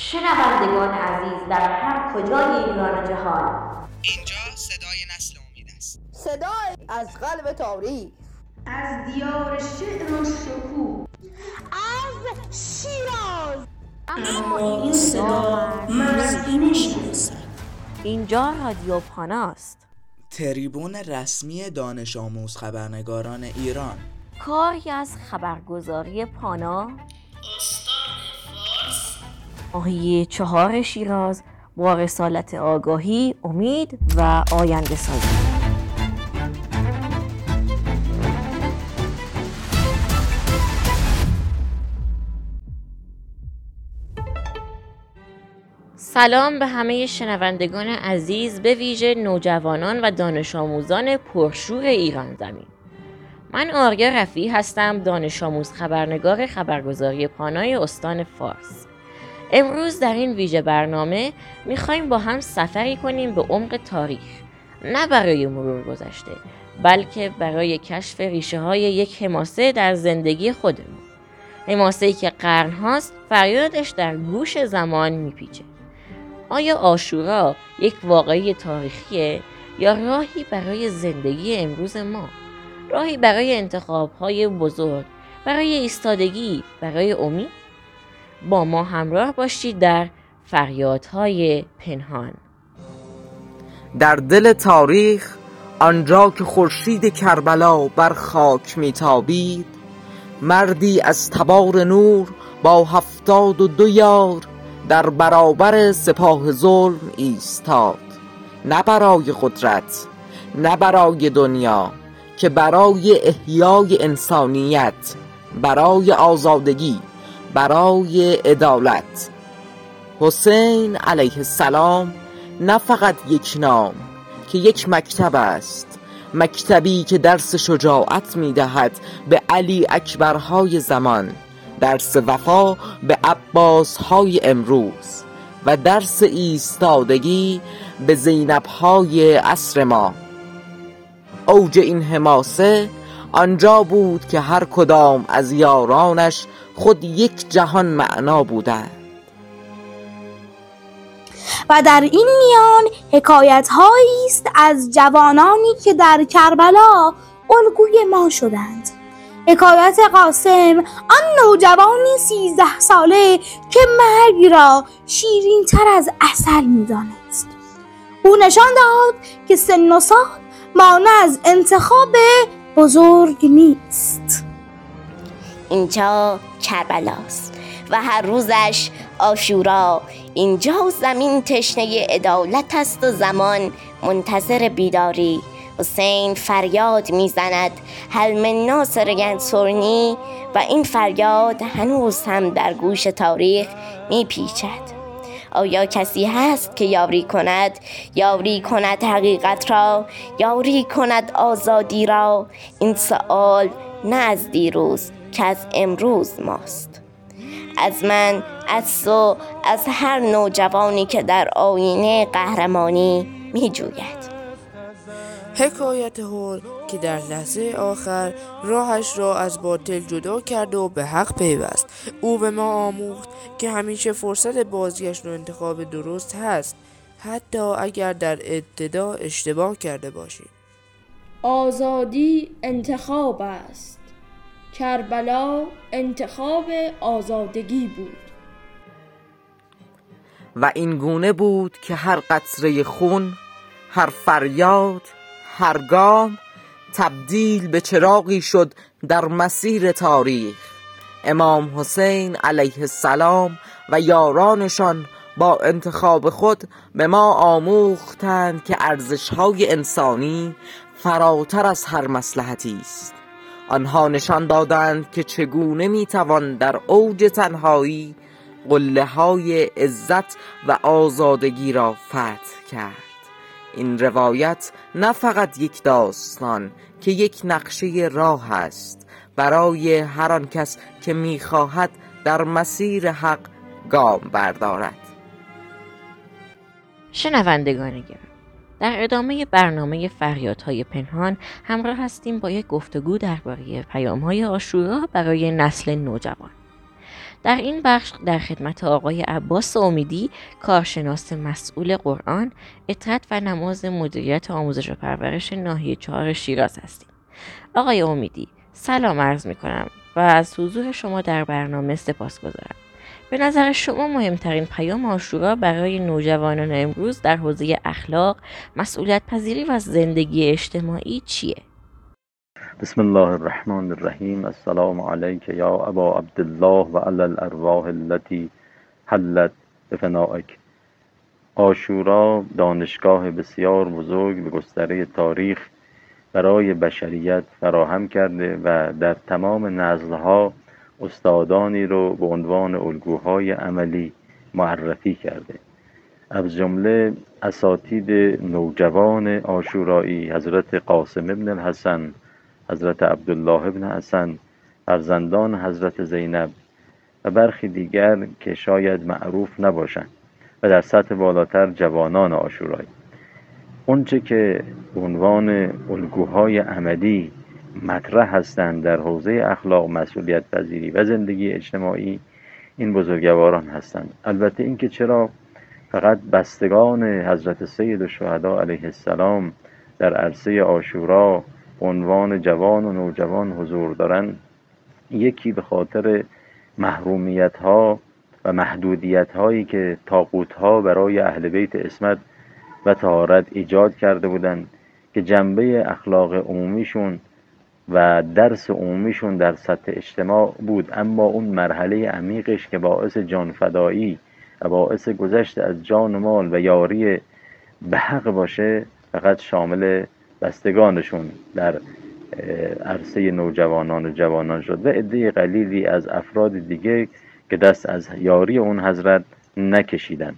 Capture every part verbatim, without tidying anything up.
شنوندگان عزیز در هر کجای ایران و جهان، اینجا صدای نسل امید است. صدای از قلب تاریخ، از دیار شعر و شکوه، از شیراز. اما این صدا مرزی نشناسد. اینجا رادیو پاناست، تریبون رسمی دانش آموز خبرنگاران ایران. کاری از خبرگزاری پانا، استان فارس، ناحیه چهار شیراز با رسالت آگاهی، امید و آینده سازی. سلام به همه شنوندگان عزیز، به ویژه نوجوانان و دانش آموزان پرشور ایران زمین. من آریا رفیعی هستم، دانش آموز خبرنگار خبرگزاری پانای استان فارس. امروز در این ویژه برنامه میخوایم با هم سفری کنیم به عمق تاریخ، نه برای مرور گذشته، بلکه برای کشف ریشه های یک حماسه در زندگی خودمون. حماسه‌ای که قرن هاست فریادش در گوش زمان میپیچه. آیا عاشورا یک واقعه تاریخیه یا راهی برای زندگی امروز ما؟ راهی برای انتخاب‌های بزرگ، برای ایستادگی، برای امید؟ با ما همراه باشید در فریادهای پنهان. در دل تاریخ، آنجا که خورشید کربلا بر خاک میتابید، مردی از تبار نور با هفتاد و دو یار در برابر سپاه ظلم ایستاد. نه برای قدرت، نه برای دنیا، که برای احیای انسانیت، برای آزادگی، برای عدالت. حسین علیه السلام نه فقط یک نام، که یک مکتب است، مکتبی که درس شجاعت می‌دهد به علی اکبرهای زمان، درس وفا به عباسهای امروز و درس ایستادگی به زینب‌های عصر ما. اوج این حماسه آنجا بود که هر کدام از یارانش خود یک جهان معنا بودند. و در این میان حکایت هایی است از جوانانی که در کربلا الگوی ما شدند. حکایت قاسم، آن نوجوانی سیزده ساله که مرگ را شیرین تر از عسل می‌دانست. او نشان داد که سن و سال مانع از انتخاب بزرگ نیست. اینجا کربلاست و هر روزش عاشورا. اینجا زمین تشنه عدالت است و زمان منتظر بیداری. حسین فریاد میزند هل من ناصر ینصرنی، و این فریاد هنوز هم در گوش تاریخ میپیچد. آیا کسی هست که یاری کند، یاری کند حقیقت را، یاری کند آزادی را؟ این سوال نه از دیروز که از امروز ماست، از من، از تو، از هر نوجوانی که در آینه قهرمانی می جوید. حکایت هول که در لحظه آخر راهش را از باطل جدا کرد و به حق پیوست. او به ما آموخت که همیشه فرصت بازگشت و انتخاب درست هست، حتی اگر در ابتدا اشتباه کرده باشیم. آزادی انتخاب است. کربلا انتخاب آزادگی بود. و این گونه بود که هر قطره خون، هر فریاد، هر گام تبدیل به چراغی شد در مسیر تاریخ. امام حسین علیه السلام و یارانشان با انتخاب خود به ما آموختند که ارزش‌های انسانی فراتر از هر مصلحتی است. آنها نشان دادند که چگونه میتوان در اوج تنهایی قله‌های عزت و آزادگی را فتح کرد. این روایت نه فقط یک داستان، که یک نقشه راه است برای هر آن کس که میخواهد در مسیر حق گام بردارد. شنوندگان گرامی، در ادامه برنامه فریادهای پنهان همراه هستیم با یک گفتگو درباره پیام‌های عاشورا برای نسل نوجوان. در این بخش در خدمت آقای عباس امیدی، کارشناس مسئول قرآن، اطاعت و نماز مدیریت آموزش و پرورش ناحیه چهار شیراز هستیم. آقای امیدی، سلام عرض می کنم و از حضور شما در برنامه سپاسگزارم. به نظر شما مهمترین پیام عاشورا برای نوجوانان امروز در حوزه اخلاق، مسئولیت پذیری و زندگی اجتماعی چیه؟ بسم الله الرحمن الرحیم. السلام علیک یا ابا عبدالله و علی الارواح التي حلت بفنائک. عاشورا دانشگاه بسیار بزرگ به گستره تاریخ برای بشریت فراهم کرده و در تمام نسل‌ها استادانی رو به عنوان الگوهای عملی معرفی کرده. از جمله اساتید نوجوان عاشورایی حضرت قاسم ابن الحسن، حضرت عبدالله ابن حسن، فرزندان حضرت زینب و برخی دیگر که شاید معروف نباشند و در سطح بالاتر جوانان عاشورایی. اونچه که به عنوان الگوهای عملی مطرح هستند در حوزه اخلاق، مسئولیت پذیری و زندگی اجتماعی، این بزرگواران هستند. البته اینکه چرا فقط بستگان حضرت سید الشهدا علیه السلام در عرصه عاشورا عنوان جوان و نوجوان حضور دارند، یکی به خاطر محرومیت ها و محدودیت هایی که طاغوت ها برای اهل بیت عصمت و طهارت ایجاد کرده بودند که جنبه اخلاق عمومیشون و درس عمومیشون در سطح اجتماع بود، اما اون مرحله عمیقش که باعث جان فدایی و باعث گذشت از جان و مال و یاری به حق باشه، فقط شامل بستگانشون در عرصه نوجوانان و جوانان شد و عده قلیلی از افراد دیگه که دست از یاری اون حضرت نکشیدن.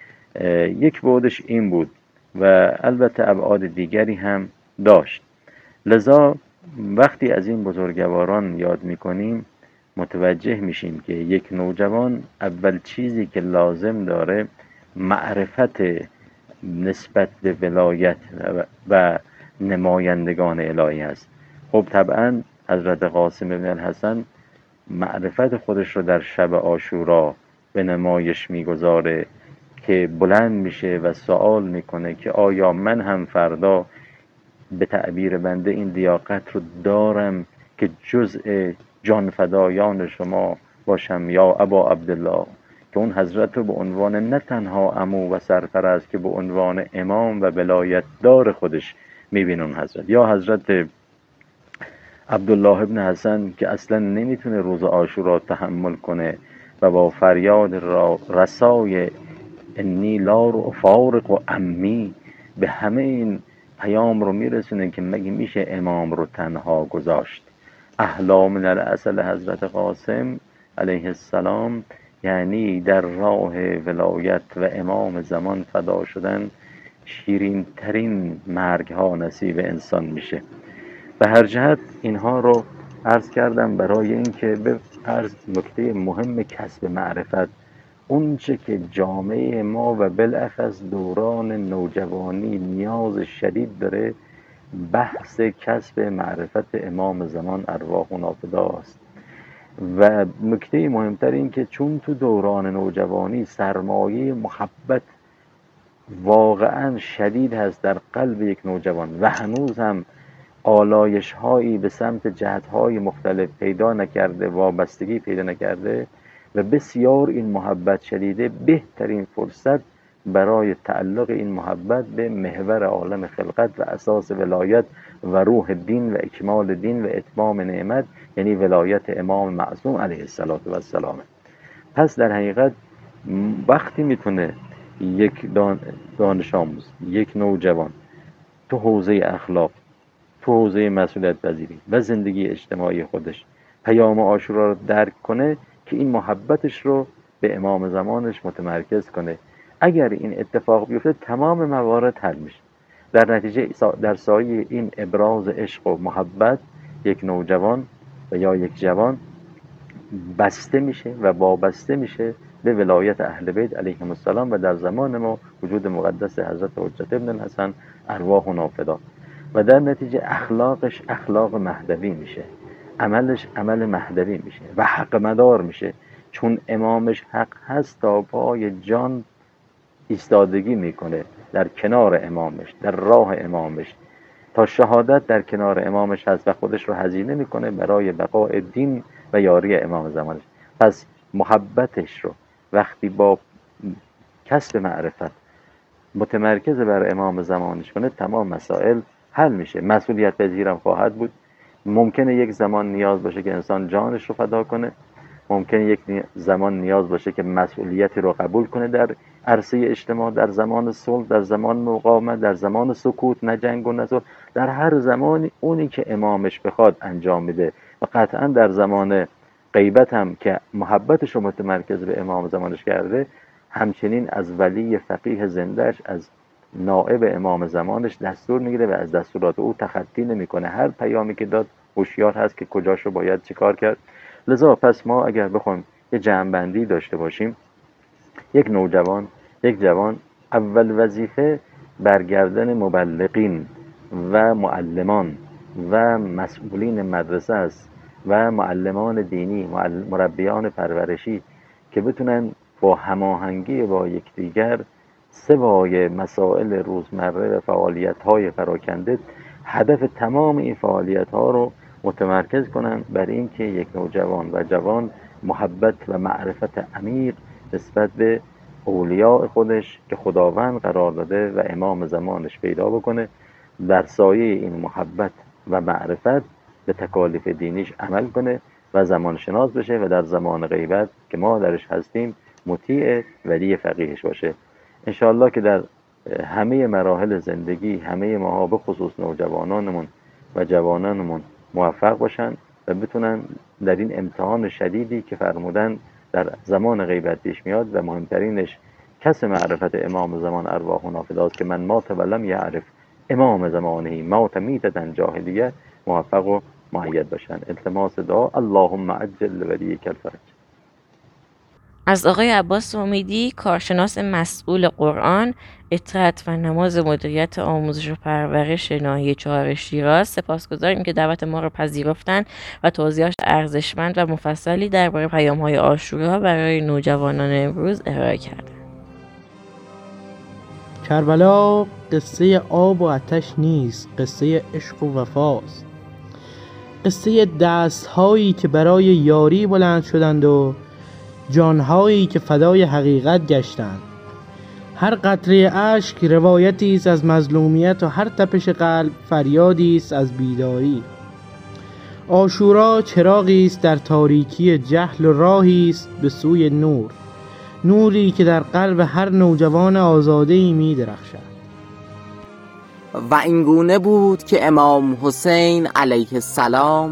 یک بعدش این بود و البته ابعاد دیگری هم داشت. لذا وقتی از این بزرگواران یاد میکنیم متوجه میشیم که یک نوجوان اول چیزی که لازم داره معرفت نسبت به ولایت و نمایندگان الهی است. خب طبعا حضرت قاسم ابن الحسن معرفت خودش رو در شب عاشورا به نمایش میگذاره که بلند میشه و سوال میکنه که آیا من هم فردا به تعبیر بنده این لیاقت رو دارم که جزء جان فدایان شما باشم یا ابا عبدالله، که اون حضرت رو به عنوان نه تنها عمو و سرپرست که به عنوان امام و ولایت دار خودش میبینه اون حضرت، یا حضرت عبدالله ابن حسن که اصلا نمیتونه روز عاشورا تحمل کنه و با فریاد را رسای انی لا افارق و امی به همه این پیام رو میرسونه که مگه میشه امام رو تنها گذاشت. احلا من الاصل حضرت قاسم علیه السلام یعنی در راه ولایت و امام زمان فدا شدن شیرین ترین مرگ ها نصیب انسان میشه. به هر جهت اینها رو عرض کردم برای اینکه به عرض نکته مهم کسب معرفت، اونچه که جامعه ما و بالاخص دوران نوجوانی نیاز شدید داره، بحث کسب معرفت امام زمان ارواحنا فداست. و نکته مهمتر این که چون تو دوران نوجوانی سرمایه محبت واقعا شدید هست در قلب یک نوجوان و هنوز هم آلایش هایی به سمت جهت های مختلف پیدا نکرده، وابستگی پیدا نکرده و بسیار این محبت شدیده، بهترین فرصت برای تعلق این محبت به محور عالم خلقت و اساس ولایت و روح دین و اکمال دین و اتمام نعمت، یعنی ولایت امام معصوم علیه السلام. پس در حقیقت وقتی میتونه یک دانش آموز، یک نوجوان تو حوزه اخلاق، تو حوزه مسئولیت پذیری و زندگی اجتماعی خودش پیام عاشورا رو درک کنه که این محبتش رو به امام زمانش متمرکز کنه، اگر این اتفاق بیفته تمام موارد حل میشه. در نتیجه در سایه این ابراز عشق و محبت یک نوجوان و یا یک جوان بسته میشه و وابسته میشه به ولایت اهل بیت علیهم السلام و در زمان ما وجود مقدس حضرت حجت ابن الحسن ارواحنا فدا، و در نتیجه اخلاقش اخلاق مهدوی میشه، عملش عمل مهدوی میشه و حق مدار میشه. چون امامش حق هست تا پای جان ایستادگی میکنه در کنار امامش، در راه امامش، تا شهادت در کنار امامش هست و خودش رو هزینه میکنه برای بقای دین و یاری امام زمانش. پس محبتش رو وقتی با کسب معرفت متمرکز بر امام زمانش کنه، تمام مسائل حل میشه. مسئولیت پذیرم خواهد بود. ممکنه یک زمان نیاز باشه که انسان جانش رو فدا کنه، ممکنه یک زمان نیاز باشه که مسئولیتی رو قبول کنه در عرصه اجتماع، در زمان صلح، در زمان مقاومت، در زمان سکوت، نه جنگ و نه صلح، در هر زمانی اونی که امامش بخواد انجام میده. و قطعا در زمان غیبت هم که محبتش رو متمرکز به امام زمانش کرده، همچنین از ولی فقیه زندهش، از نائب امام زمانش دستور میگیره و از دستورات او تخطی نمیکنه. هر پیامی که داد هوشیار هست که کجاش رو باید چیکار کرد. لذا پس ما اگر بخوایم یه جمع‌بندی داشته باشیم، یک نوجوان، یک جوان، اول وظیفه برگردن مبلغین و معلمان و مسئولین مدرسه است و معلمان دینی، مربیان پرورشی که بتونن با هماهنگی با یکدیگر سوای مسائل روزمره و فعالیت‌های پراکنده، هدف تمام این فعالیت‌ها رو متمرکز کنن بر این که یک نوجوان و جوان محبت و معرفت عمیق نسبت به اولیاء خودش که خداوند قرار داده و امام زمانش پیدا بکنه، در سایه این محبت و معرفت به تکالیف دینیش عمل کنه و زمان شناس بشه و در زمان غیبت که ما درش هستیم مطیع ولی فقیهش باشه. انشاءالله که در همه مراحل زندگی همه ماها به خصوص نوجوانانمون و جوانانمون موفق باشن و بتونن در این امتحان شدیدی که فرمودن در زمان غیبت پیش میاد و مهمترینش کسب معرفت امام زمان ارواحنا فداست که من مات ولم یعرف امام زمانه مات میتة جاهلیه، موفق و مؤید باشن. التماس دعا اللهم عجل ولیک الفرج. از آقای عباس امیدی، کارشناس مسئول قرآن، اطاعت و نماز مدیریت آموزش و پرورش ناحیه چهار شیراز سپاسگزاریم که دعوت ما را پذیرفتند و توضیحات ارزشمند و مفصلی درباره پیام‌های عاشورا برای نوجوانان امروز ارائه کردند. کربلا قصه آب و آتش نیست، قصه عشق و وفاست. قصه دست‌هایی که برای یاری بلند شدند و جانهایی که فدای حقیقت گشتند. هر قطره اشک روایتی است از مظلومیت و هر تپش قلب فریادی است از بیداری. عاشورا چراغی است در تاریکی جهل و راهی است به سوی نور، نوری که در قلب هر نوجوان آزاده‌ای می درخشد. و اینگونه بود که امام حسین علیه السلام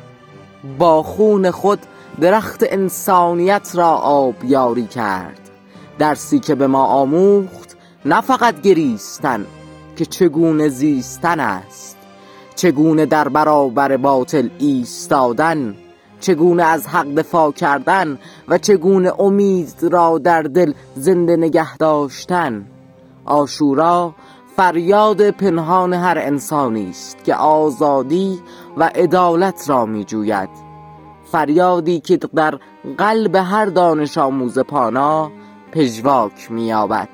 با خون خود درخت انسانیت را آبیاری کرد، درسی که به ما آموخت نه فقط گریستن که چگونه زیستن است، چگونه در برابر باطل ایستادن، چگونه از حق دفاع کردن و چگونه امید را در دل زنده نگه داشتن. عاشورا فریاد پنهان هر انسانی است که آزادی و عدالت را می جوید، فریادی که در قلب هر دانش آموز پانا پژواک می یابد.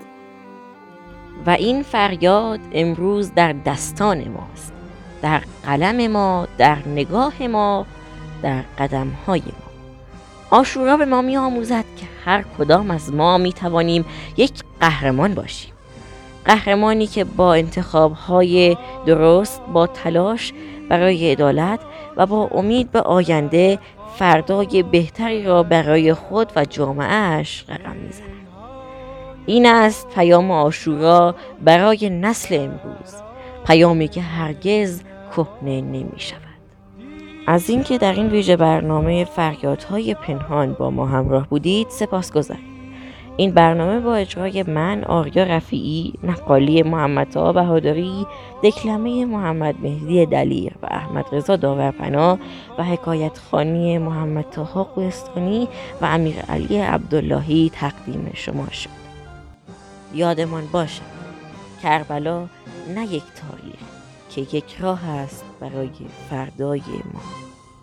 و این فریاد امروز در دستان ماست، در قلم ما، در نگاه ما، در قدم‌های ما. عاشورا به ما می آموزد که هر کدام از ما می توانیم یک قهرمان باشیم، قهرمانی که با انتخاب‌های درست، با تلاش برای عدالت و با امید به آینده فردای بهتری را برای خود و جامعه‌اش رقم می‌زند. این است پیام عاشورا برای نسل امروز، پیامی که هرگز کهنه نمی‌شود. از اینکه در این ویژه برنامه فریادهای پنهان با ما همراه بودید سپاسگزاریم. این برنامه با اجرای من آریا رفیعی، نقالی محمد طاها بهادری، دکلمه محمد مهدی دلیر و احمد رضا داورپناه و حکایت خوانی محمد طاها کوهستانی و امیر علی عبداللهی تقدیم شما شد. یادمان باشد کربلا نه یک تاریخ که یک راه است برای فردای ما.